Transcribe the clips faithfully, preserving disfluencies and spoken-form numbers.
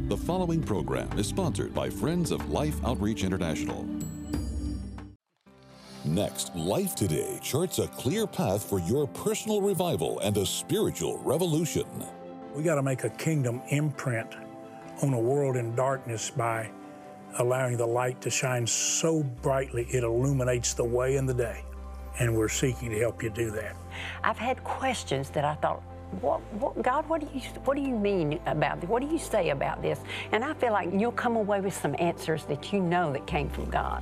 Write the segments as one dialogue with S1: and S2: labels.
S1: The following program is sponsored by Friends of Life Outreach International. Next, Life Today charts a clear path for your personal revival and a spiritual revolution.
S2: We got to make a kingdom imprint on a world in darkness by allowing the light to shine so brightly it illuminates the way and the day. And we're seeking to help you do that.
S3: I've had questions that I thought, what, what, God, what do you what do you mean about this? What do you say about this? And I feel like you'll come away with some answers that you know that came from God.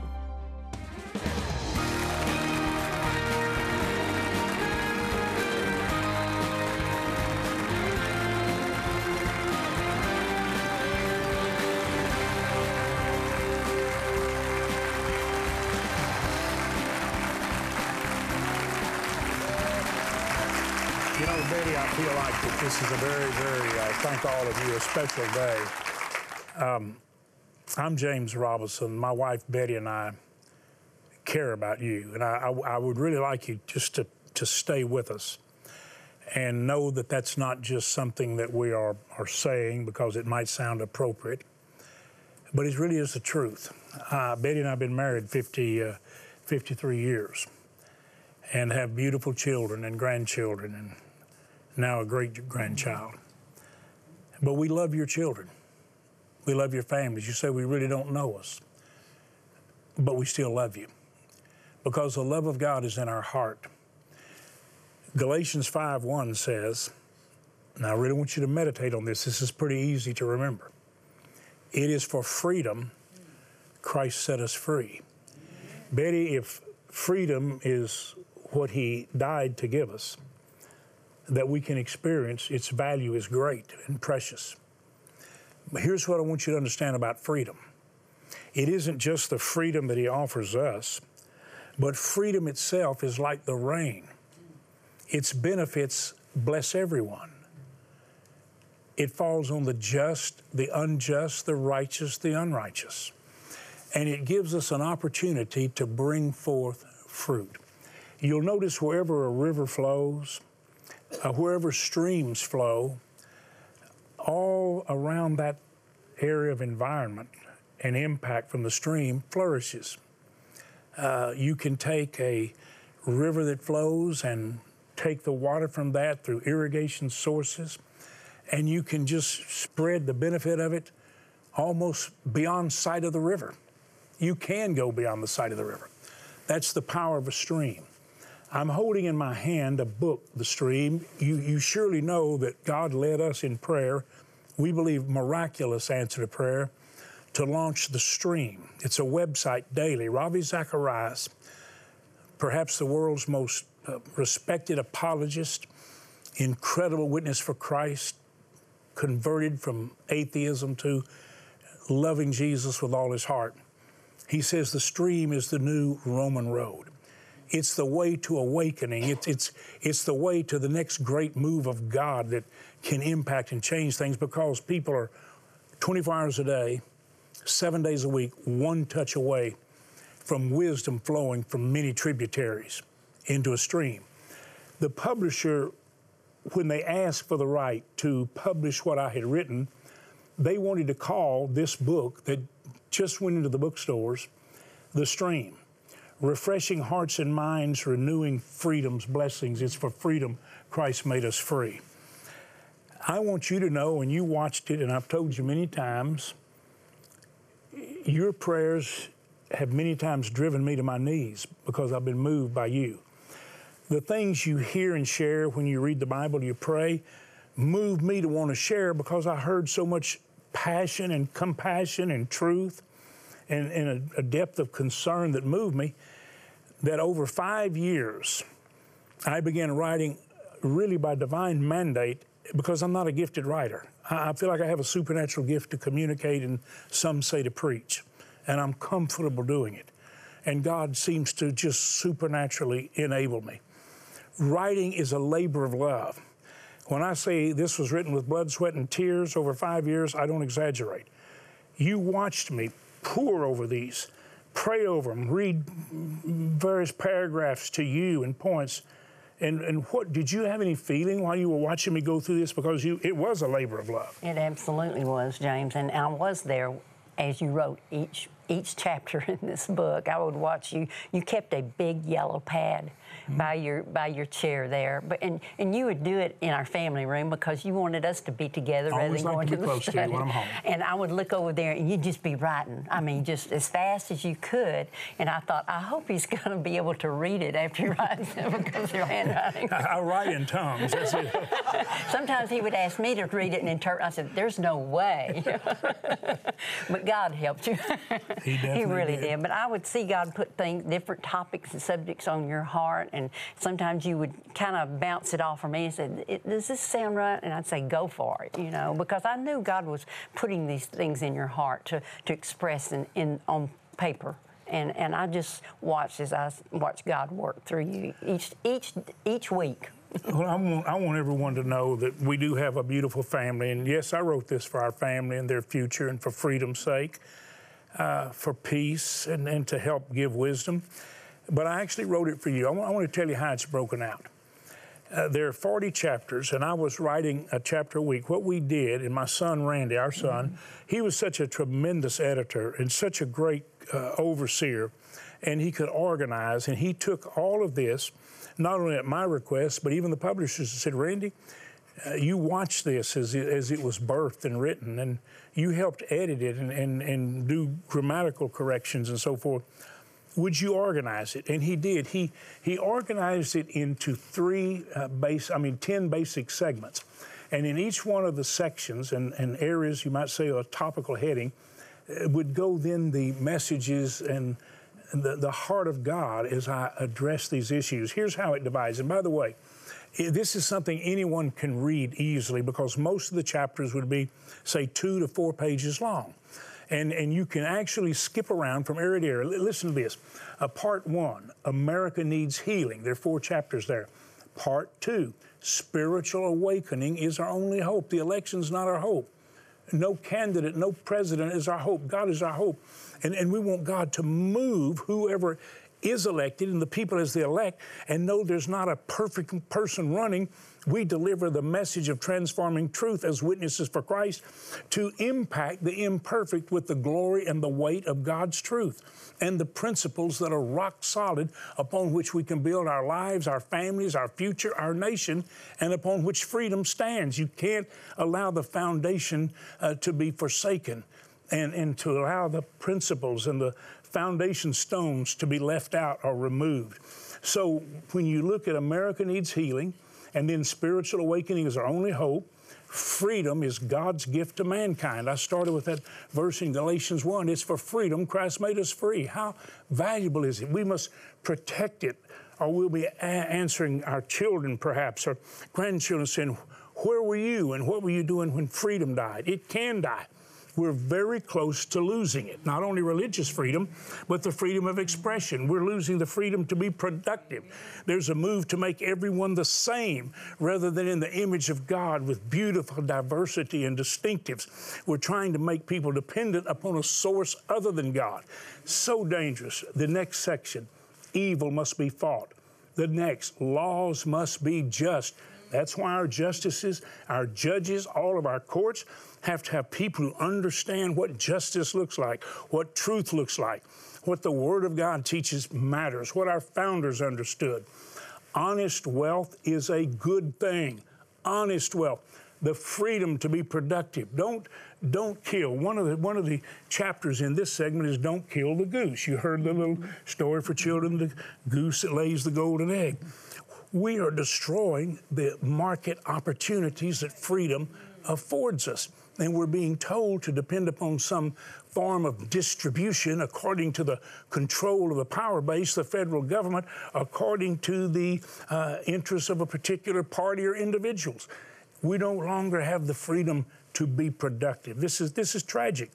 S2: You know, Betty, I feel like that this is a very, very, uh, thank all of you, a special day. Um, I'm James Robinson. My wife, Betty, and I care about you. And I, I, I would really like you just to, to stay with us and know that that's not just something that we are, are saying because it might sound appropriate, but it really is the truth. Uh, Betty and I have been married fifty, uh, fifty-three years and have beautiful children and grandchildren and now a great-grandchild. But we love your children. We love your families. You say we really don't know us, but we still love you because the love of God is in our heart. Galatians five one says, and I really want you to meditate on this. This is pretty easy to remember. It is for freedom Christ set us free. Betty, if freedom is what he died to give us, that we can experience, its value is great and precious. But here's what I want you to understand about freedom. It isn't just the freedom that he offers us, but freedom itself is like the rain. Its benefits bless everyone. It falls on the just, the unjust, the righteous, the unrighteous. And it gives us an opportunity to bring forth fruit. You'll notice wherever a river flows, Uh, wherever streams flow, all around that area of environment and impact from the stream flourishes. Uh, you can take a river that flows and take the water from that through irrigation sources, and you can just spread the benefit of it almost beyond sight of the river. You can go beyond the sight of the river. That's the power of a stream. I'm holding in my hand a book, The Stream. You, you surely know that God led us in prayer. We believe miraculous answer to prayer to launch The Stream. It's a website daily. Ravi Zacharias, perhaps the world's most uh, respected apologist, incredible witness for Christ, converted from atheism to loving Jesus with all his heart. He says the stream is the new Roman road. It's the way to awakening. It's, it's, it's the way to the next great move of God that can impact and change things because people are twenty-four hours a day, seven days a week, one touch away from wisdom flowing from many tributaries into a stream. The publisher, when they asked for the right to publish what I had written, they wanted to call this book that just went into the bookstores, The Stream. Refreshing hearts and minds, renewing freedom's blessings. It's for freedom Christ made us free. I want you to know, and you watched it, and I've told you many times, your prayers have many times driven me to my knees because I've been moved by you. The things you hear and share when you read the Bible, you pray, move me to want to share because I heard so much passion and compassion and truth and, and a, a depth of concern that moved me, that over five years, I began writing really by divine mandate because I'm not a gifted writer. I, I feel like I have a supernatural gift to communicate and some say to preach, and I'm comfortable doing it. And God seems to just supernaturally enable me. Writing is a labor of love. When I say this was written with blood, sweat, and tears over five years, I don't exaggerate. You watched me pore over these, pray over them, read various paragraphs to you and points, And, and what, did you have any feeling while you were watching me go through this? Because you, it was a labor of love.
S3: It absolutely was, James. And I was there as you wrote each each chapter in this book. I would watch you. You kept a big yellow pad mm-hmm. by your by your chair there, but and and you would do it in our family room because you wanted us to be together
S2: I
S3: rather than
S2: like
S3: going
S2: to,
S3: to
S2: be
S3: the
S2: close
S3: study.
S2: To you when I'm home.
S3: And I would look over there, and you'd just be writing. I mean, just as fast as you could. And I thought, I hope he's going to be able to read it after he writes it because your handwriting.
S2: I, I write in tongues. That's it.
S3: Sometimes he would ask me to read it and interpret. I said, "There's no way." But God helped you.
S2: He definitely
S3: He really
S2: did.
S3: did. But I would see God put things, different topics and subjects on your heart, and sometimes you would kind of bounce it off for me and say, "Does this sound right?" And I'd say, "Go for it," you know, because I knew God was putting these things in your heart to, to express in, in on paper. And and I just watched as I watched God work through you each each each week.
S2: Well, I want, I want everyone to know that we do have a beautiful family. And yes, I wrote this for our family and their future and for freedom's sake, uh, for peace and, and to help give wisdom. But I actually wrote it for you. I want, I want to tell you how it's broken out. Uh, there are forty chapters, and I was writing a chapter a week. What we did, and my son Randy, our son, mm-hmm. he was such a tremendous editor and such a great uh, overseer, and he could organize, and he took all of this, not only at my request, but even the publishers said, "Randy, uh, you watch this as it, as it was birthed and written, and you helped edit it and, and, and do grammatical corrections and so forth. Would you organize it?" And he did. He he organized it into three uh, base, I mean, ten basic segments. And in each one of the sections and, and areas, you might say a topical heading, uh, would go then the messages and the, the heart of God as I address these issues. Here's how it divides. And by the way, this is something anyone can read easily because most of the chapters would be, say, two to four pages long. And, and you can actually skip around from area to area. Listen to this. Uh, part one, America Needs Healing. There are four chapters there. Part two, Spiritual Awakening is our only hope. The election's not our hope. No candidate, no president is our hope. God is our hope. And, and we want God to move whoever is elected and the people as they elect, and know there's not a perfect person running. We deliver the message of transforming truth as witnesses for Christ to impact the imperfect with the glory and the weight of God's truth and the principles that are rock solid upon which we can build our lives, our families, our future, our nation, and upon which freedom stands. You can't allow the foundation uh, to be forsaken and, and to allow the principles and the foundation stones to be left out or removed. So when you look at America Needs Healing, and then Spiritual Awakening is our only hope, freedom is God's gift to mankind. I started with that verse in Galatians one. It's for freedom Christ made us free. How valuable is it? We must protect it, or we'll be a- answering our children perhaps, or grandchildren saying, "Where were you and what were you doing when freedom died?" It can die. We're very close to losing it. Not only religious freedom, but the freedom of expression. We're losing the freedom to be productive. There's a move to make everyone the same rather than in the image of God with beautiful diversity and distinctives. We're trying to make people dependent upon a source other than God. So dangerous. The next section, evil must be fought. The next, laws must be just. That's why our justices, our judges, all of our courts have to have people who understand what justice looks like, what truth looks like, what the Word of God teaches matters, what our founders understood. Honest wealth is a good thing. Honest wealth. The freedom to be productive. Don't don't kill. One of the one of the chapters in this segment is don't kill the goose. You heard the little story for children, the goose that lays the golden egg. We are destroying the market opportunities that freedom affords us. And we're being told to depend upon some form of distribution according to the control of the power base, the federal government, according to the uh, interests of a particular party or individuals. We no longer have the freedom to be productive. This is, this is tragic.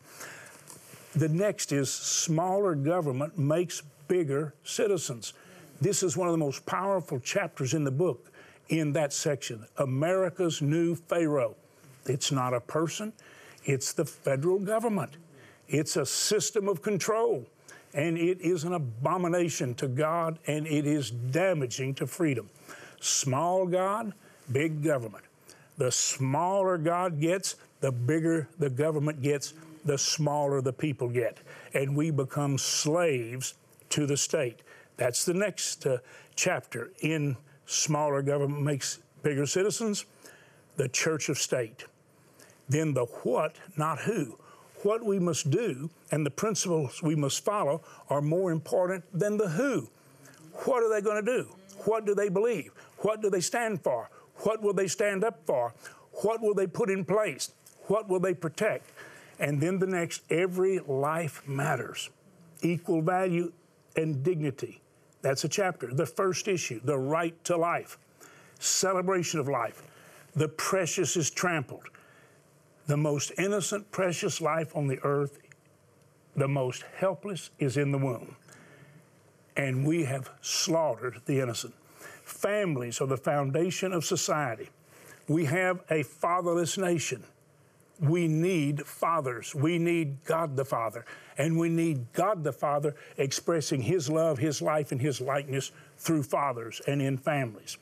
S2: The next is smaller government makes bigger citizens. This is one of the most powerful chapters in the book in that section. America's new Pharaoh. It's not a person, it's the federal government. It's a system of control, and it is an abomination to God, and it is damaging to freedom. Small God, big government. The smaller God gets, the bigger the government gets, the smaller the people get. And we become slaves to the state. That's the next uh, chapter in Smaller Government Makes Bigger Citizens, the Church of State. Then the what, not who. What we must do and the principles we must follow are more important than the who. What are they going to do? What do they believe? What do they stand for? What will they stand up for? What will they put in place? What will they protect? And then the next, every life matters. Equal value and dignity. That's a chapter. The first issue, the right to life. Celebration of life. The precious is trampled. The most innocent, precious life on the earth, the most helpless is in the womb. And we have slaughtered the innocent. Families are the foundation of society. We have a fatherless nation. We need fathers. We need God the Father. And we need God the Father expressing His love, His life, and His likeness through fathers and in families.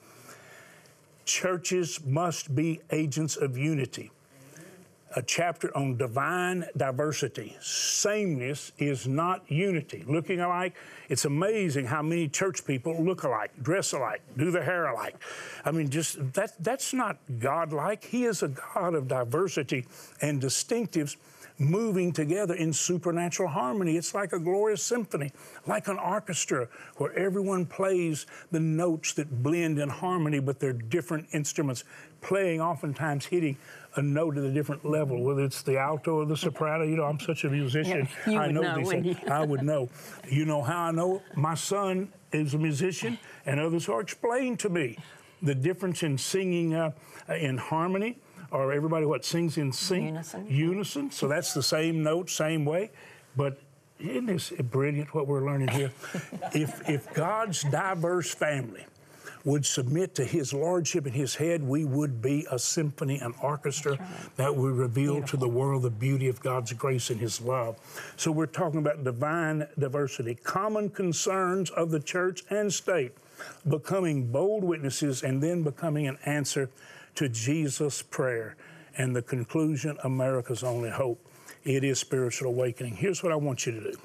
S2: Churches must be agents of unity. A chapter on divine diversity. Sameness is not unity. Looking alike, it's amazing how many church people look alike, dress alike, do their hair alike. I mean, just that that's not God-like. He is a God of diversity and distinctives moving together in supernatural harmony. It's like a glorious symphony, like an orchestra where everyone plays the notes that blend in harmony, but they're different instruments playing, oftentimes hitting a note at a different level, whether it's the alto or the soprano. You know, I'm such a musician.
S3: Yeah, you
S2: I
S3: would
S2: know,
S3: know,
S2: these
S3: wouldn't
S2: things. I would know. You know how I know? My son is a musician, and others are explained to me the difference in singing uh, in harmony, or everybody what sings in sync,
S3: unison.
S2: Unison. So that's the same note, same way. But isn't this brilliant what we're learning here? if if God's diverse family would submit to His lordship and His head, we would be a symphony, an orchestra right. that would reveal Beautiful. to the world the beauty of God's grace and His love. So we're talking about divine diversity, common concerns of the church and state, becoming bold witnesses and then becoming an answer to Jesus' prayer. And the conclusion, America's only hope. It is spiritual awakening. Here's what I want you to do.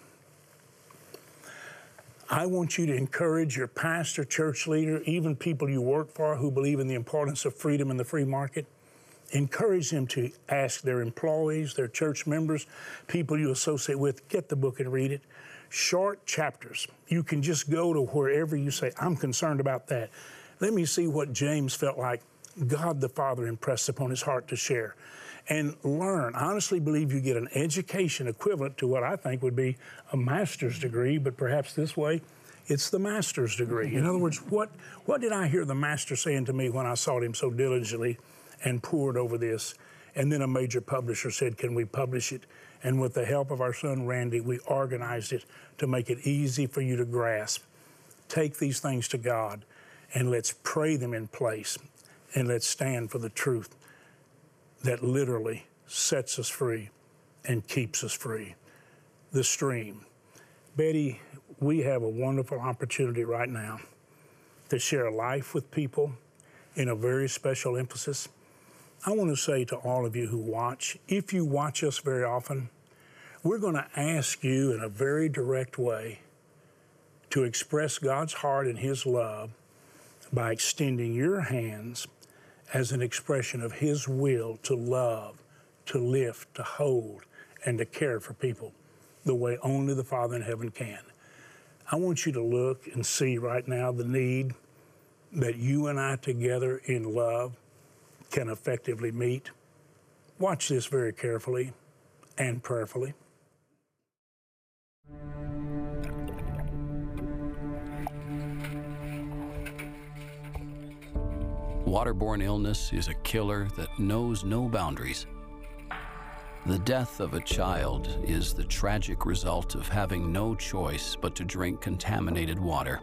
S2: I want you to encourage your pastor, church leader, even people you work for who believe in the importance of freedom in the free market. Encourage them to ask their employees, their church members, people you associate with, get the book and read it. Short chapters. You can just go to wherever you say, I'm concerned about that. Let me see what James felt like God the Father impressed upon his heart to share. And learn. I honestly believe you get an education equivalent to what I think would be a master's degree, but perhaps this way, it's the master's degree. In other words, what, what did I hear the master saying to me when I sought him so diligently and poured over this? And then a major publisher said, can we publish it? And with the help of our son, Randy, we organized it to make it easy for you to grasp. Take these things to God, and let's pray them in place, and let's stand for the truth that literally sets us free and keeps us free. The stream. Betty, we have a wonderful opportunity right now to share life with people in a very special emphasis. I want to say to all of you who watch, if you watch us very often, we're going to ask you in a very direct way to express God's heart and His love by extending your hands as an expression of His will to love, to lift, to hold, and to care for people the way only the Father in heaven can. I want you to look and see right now the need that you and I together in love can effectively meet. Watch this very carefully and prayerfully.
S4: Waterborne illness is a killer that knows no boundaries. The death of a child is the tragic result of having no choice but to drink contaminated water.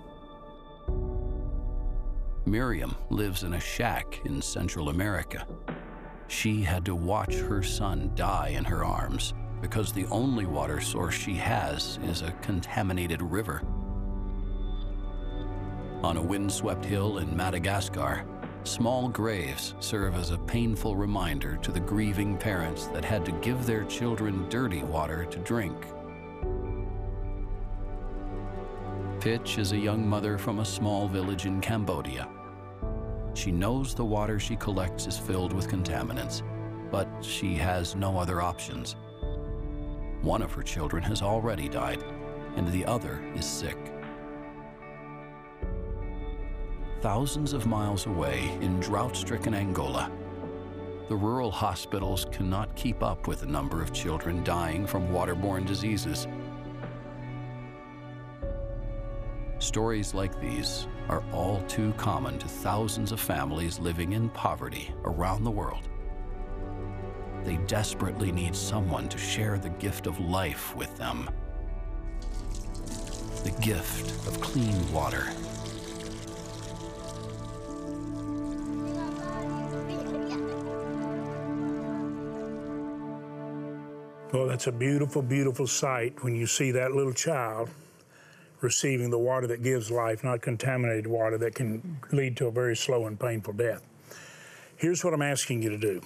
S4: Miriam lives in a shack in Central America. She had to watch her son die in her arms because the only water source she has is a contaminated river. On a windswept hill in Madagascar, small graves serve as a painful reminder to the grieving parents that had to give their children dirty water to drink. Pitch is a young mother from a small village in Cambodia. She knows the water she collects is filled with contaminants, but she has no other options. One of her children has already died, and the other is sick. Thousands of miles away in drought-stricken Angola, the rural hospitals cannot keep up with the number of children dying from waterborne diseases. Stories like these are all too common to thousands of families living in poverty around the world. They desperately need someone to share the gift of life with them. The gift of clean water.
S2: Well, that's a beautiful, beautiful sight when you see that little child receiving the water that gives life, not contaminated water that can lead to a very slow and painful death. Here's what I'm asking you to do.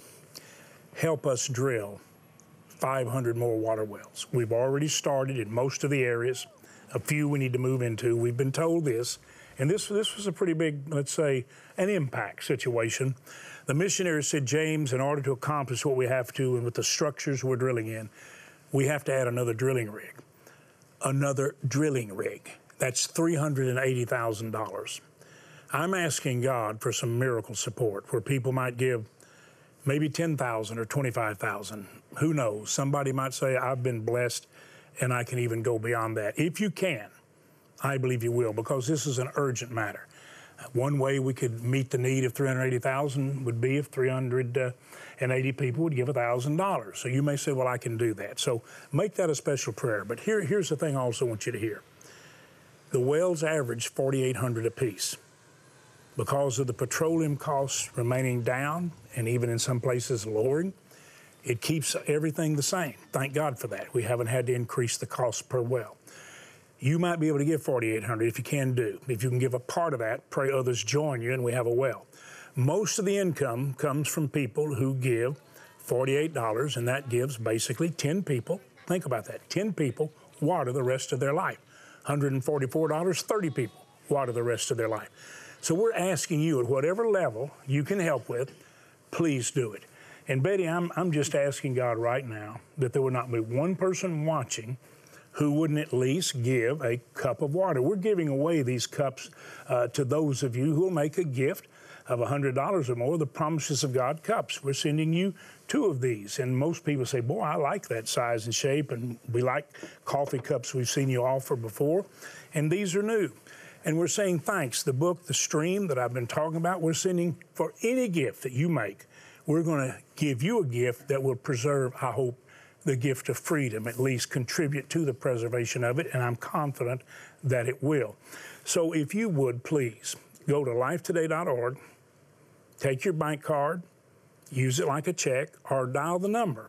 S2: Help us drill five hundred more water wells. We've already started in most of the areas. A few we need to move into. We've been told this, and this, this was a pretty big, let's say, an impact situation. The missionary said, James, in order to accomplish what we have to and with the structures we're drilling in, we have to add another drilling rig. Another drilling rig. That's three hundred eighty thousand dollars. I'm asking God for some miracle support where people might give maybe ten thousand dollars or twenty-five thousand dollars. Who knows? Somebody might say, I've been blessed and I can even go beyond that. If you can, I believe you will, because this is an urgent matter. One way we could meet the need of three hundred eighty thousand dollars would be if three hundred eighty people would give one thousand dollars. So you may say, well, I can do that. So make that a special prayer. But here, here's the thing I also want you to hear. The wells average forty-eight hundred dollars apiece. Because of the petroleum costs remaining down and even in some places lowering, it keeps everything the same. Thank God for that. We haven't had to increase the cost per well. You might be able to give forty-eight hundred dollars if you can do. If you can give a part of that, pray others join you and we have a well. Most of the income comes from people who give forty-eight dollars, and that gives basically ten people, think about that, ten people water the rest of their life. one hundred forty-four dollars, thirty people water the rest of their life. So we're asking you at whatever level you can help with, please do it. And Betty, I'm, I'm just asking God right now that there would not be one person watching who wouldn't at least give a cup of water. We're giving away these cups uh, to those of you who will make a gift of one hundred dollars or more, the Promises of God cups. We're sending you two of these. And most people say, boy, I like that size and shape, and we like coffee cups we've seen you offer before, and these are new. And we're saying thanks. The book, The Stream, that I've been talking about, we're sending for any gift that you make. We're going to give you a gift that will preserve, I hope, the gift of freedom, at least contribute to the preservation of it, and I'm confident that it will. So if you would, please, go to life today dot org, take your bank card, use it like a check, or dial the number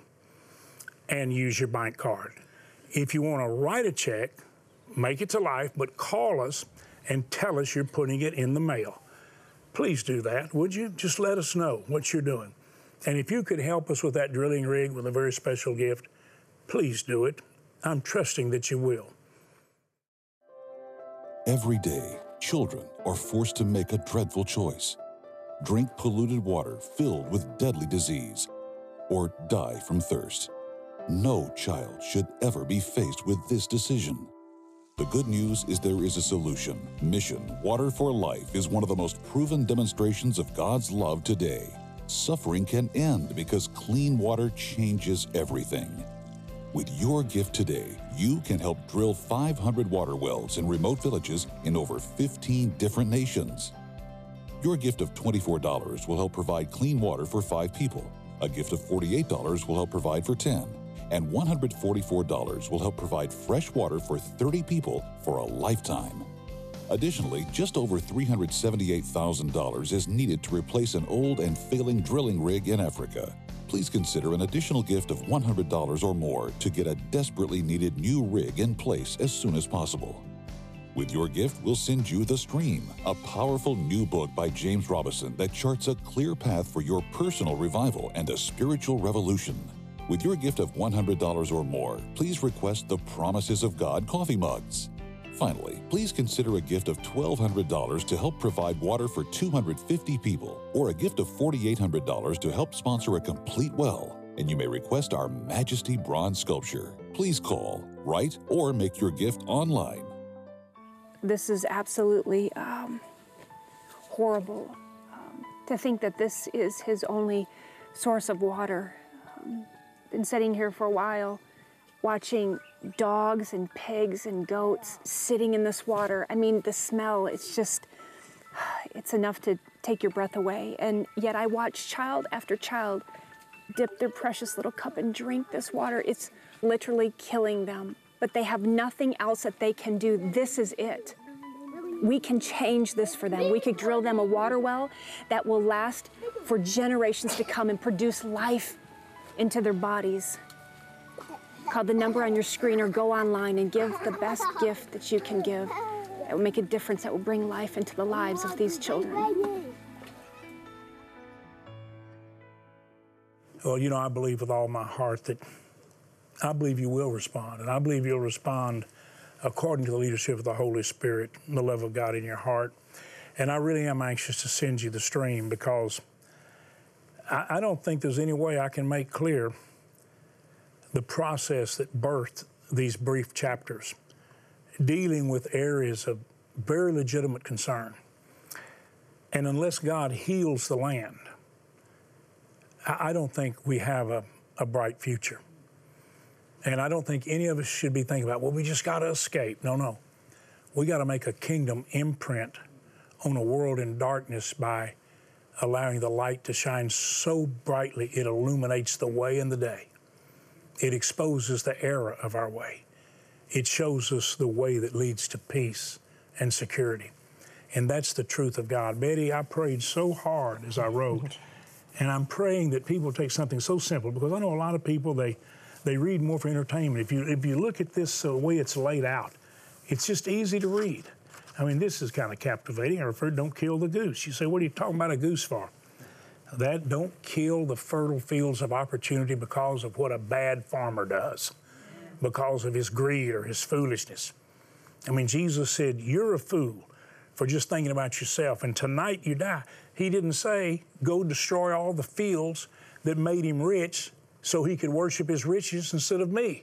S2: and use your bank card. If you want to write a check, make it to Life, but call us and tell us you're putting it in the mail. Please do that, would you? Just let us know what you're doing. And if you could help us with that drilling rig with a very special gift, please do it. I'm trusting that you will.
S1: Every day, children are forced to make a dreadful choice. Drink polluted water filled with deadly disease, or die from thirst. No child should ever be faced with this decision. The good news is there is a solution. Mission Water for Life is one of the most proven demonstrations of God's love today. Suffering can end because clean water changes everything. With your gift today, you can help drill five hundred water wells in remote villages in over fifteen different nations. Your gift of twenty-four dollars will help provide clean water for five people. A gift of forty-eight dollars will help provide for ten. And one hundred forty-four dollars will help provide fresh water for thirty people for a lifetime. Additionally, just over three hundred seventy-eight thousand dollars is needed to replace an old and failing drilling rig in Africa. Please consider an additional gift of one hundred dollars or more to get a desperately needed new rig in place as soon as possible. With your gift, we'll send you The Stream, a powerful new book by James Robison that charts a clear path for your personal revival and a spiritual revolution. With your gift of one hundred dollars or more, please request the Promises of God coffee mugs. Finally, please consider a gift of twelve hundred dollars to help provide water for two hundred fifty people, or a gift of four thousand eight hundred dollars to help sponsor a complete well. And you may request our Majesty bronze sculpture. Please call, write, or make your gift online.
S5: This is absolutely um, horrible um, to think that this is his only source of water. Um, been sitting here for a while, watching dogs and pigs and goats sitting in this water. I mean, the smell, it's just, it's enough to take your breath away. And yet I watch child after child dip their precious little cup and drink this water. It's literally killing them, but they have nothing else that they can do. This is it. We can change this for them. We could drill them a water well that will last for generations to come and produce life into their bodies. Call the number on your screen or go online and give the best gift that you can give. That will make a difference, that will bring life into the lives of these children.
S2: Well, you know, I believe with all my heart that I believe you will respond, and I believe you'll respond according to the leadership of the Holy Spirit and the love of God in your heart. And I really am anxious to send you the stream, because I, I don't think there's any way I can make clear the process that birthed these brief chapters, dealing with areas of very legitimate concern. And unless God heals the land, I, I don't think we have a, a bright future. And I don't think any of us should be thinking about, well, we just got to escape. No, no. We got to make a kingdom imprint on a world in darkness by allowing the light to shine so brightly it illuminates the way and the day. It exposes the error of our way. It shows us the way that leads to peace and security. And that's the truth of God. Betty, I prayed so hard as I wrote, and I'm praying that people take something so simple, because I know a lot of people, they They read more for entertainment. If you if you look at this uh, way it's laid out, it's just easy to read. I mean, this is kind of captivating. I referred, don't kill the goose. You say, what are you talking about a goose for? That don't kill the fertile fields of opportunity because of what a bad farmer does, because of his greed or his foolishness. I mean, Jesus said, you're a fool for just thinking about yourself, and tonight you die. He didn't say, go destroy all the fields that made him rich so he could worship his riches instead of me.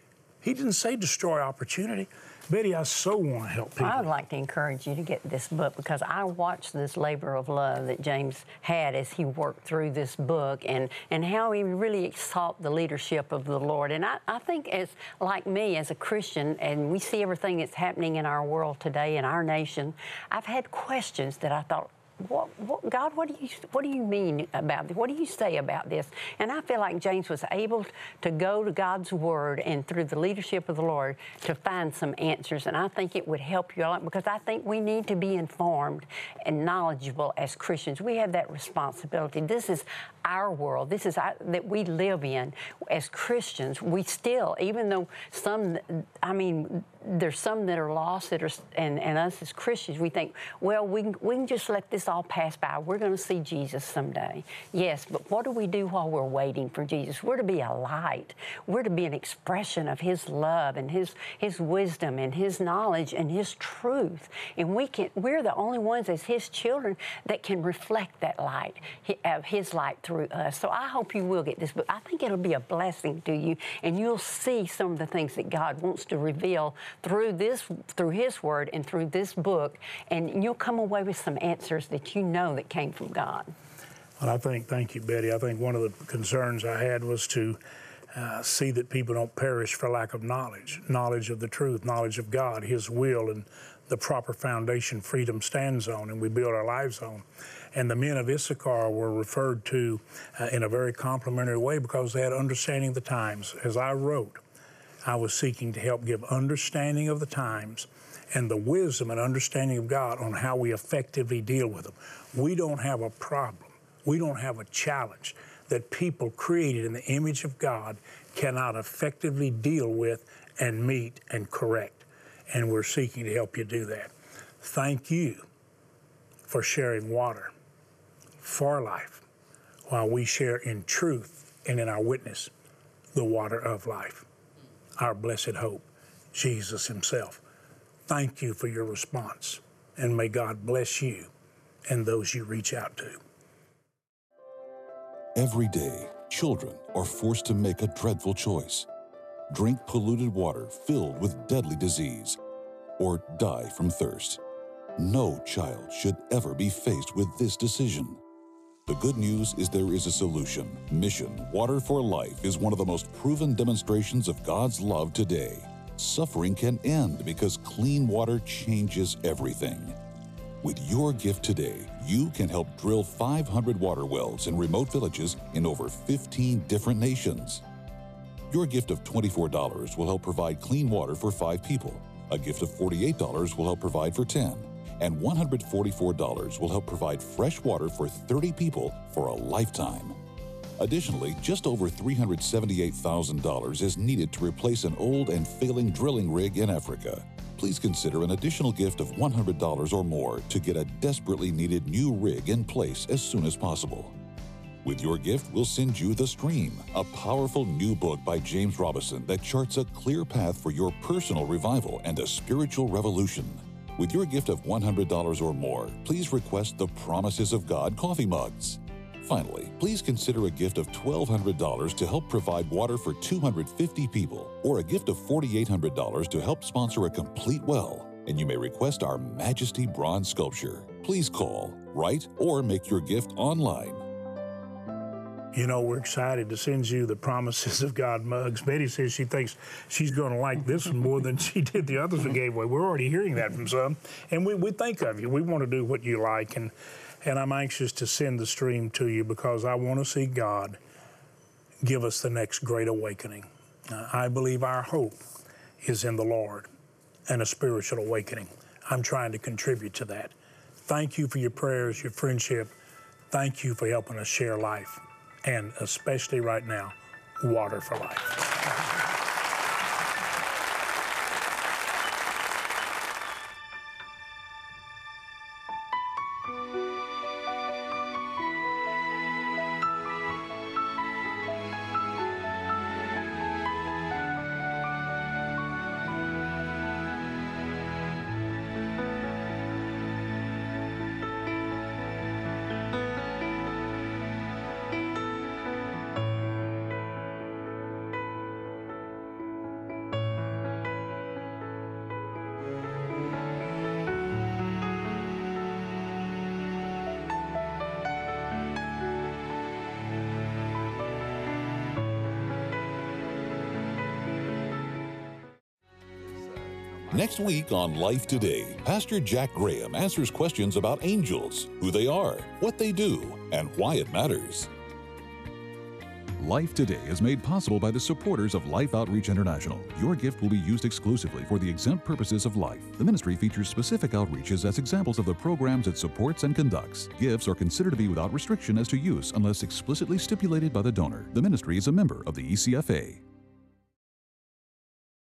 S2: He didn't say destroy opportunity. Betty, I so want to help people.
S3: I would like to encourage you to get this book, because I watched this labor of love that James had as he worked through this book, and, and how he really sought the leadership of the Lord. And I, I think, as like me, as a Christian, and we see everything that's happening in our world today, in our nation, I've had questions that I thought, What, what, God, what do you what do you mean about this? What do you say about this? And I feel like James was able to go to God's Word and through the leadership of the Lord to find some answers. And I think it would help you a lot, because I think we need to be informed and knowledgeable as Christians. We have that responsibility. This is our world. This is our, that we live in. As Christians, we still, even though some, I mean, there's some that are lost that are, and, and us as Christians, we think, well, we can, we can just let this all pass by. We're going to see Jesus someday. Yes, but what do we do while we're waiting for Jesus? We're to be a light. We're to be an expression of His love and His His wisdom and His knowledge and His truth. And we can, we're the only ones as His children that can reflect that light, of His light through us. So I hope you will get this book. I think it'll be a blessing to you, and you'll see some of the things that God wants to reveal through this, through His Word and through this book, and you'll come away with some answers that you know that came from God.
S2: Well, I think, thank you, Betty. I think one of the concerns I had was to uh, see that people don't perish for lack of knowledge, knowledge of the truth, knowledge of God, His will, and the proper foundation freedom stands on and we build our lives on. And the men of Issachar were referred to uh, in a very complimentary way because they had understanding of the times. As I wrote, I was seeking to help give understanding of the times and the wisdom and understanding of God on how we effectively deal with them. We don't have a problem. We don't have a challenge that people created in the image of God cannot effectively deal with and meet and correct. and we're seeking to help you do that. Thank you for sharing water for life while we share in truth and in our witness the water of life, our blessed hope, Jesus himself. Thank you for your response, and may God bless you and those you reach out to.
S1: Every day, children are forced to make a dreadful choice: drink polluted water filled with deadly disease, or die from thirst. No child should ever be faced with this decision. The good news is there is a solution. Mission Water for Life is one of the most proven demonstrations of God's love today. Suffering can end because clean water changes everything. With your gift today, you can help drill five hundred water wells in remote villages in over fifteen different nations. Your gift of twenty-four dollars will help provide clean water for five people. A gift of forty-eight dollars will help provide for ten. And one hundred forty-four dollars will help provide fresh water for thirty people for a lifetime. Additionally, just over three hundred seventy-eight thousand dollars is needed to replace an old and failing drilling rig in Africa. Please consider an additional gift of one hundred dollars or more to get a desperately needed new rig in place as soon as possible. With your gift, we'll send you The Stream, a powerful new book by James Robison that charts a clear path for your personal revival and a spiritual revolution. With your gift of one hundred dollars or more, please request the Promises of God coffee mugs. Finally, please consider a gift of twelve hundred dollars to help provide water for two hundred fifty people, or a gift of four thousand eight hundred dollars to help sponsor a complete well. And you may request our Majesty bronze sculpture. Please call, write, or make your gift online.
S2: You know, we're excited to send you the Promises of God mugs. Betty says she thinks she's going to like this one more than she did the others we gave away. We're already hearing that from some. And we, we think of you. We want to do what you like. And, and I'm anxious to send the stream to you because I want to see God give us the next great awakening. Uh, I believe our hope is in the Lord and a spiritual awakening. I'm trying to contribute to that. Thank you for your prayers, your friendship. Thank you for helping us share life. And especially right now, water for life.
S1: Next week on Life Today, Pastor Jack Graham answers questions about angels, who they are, what they do, and why it matters.
S6: Life Today is made possible by the supporters of Life Outreach International. Your gift will be used exclusively for the exempt purposes of life. The ministry features specific outreaches as examples of the programs it supports and conducts. Gifts are considered to be without restriction as to use unless explicitly stipulated by the donor. The ministry is a member of the E C F A.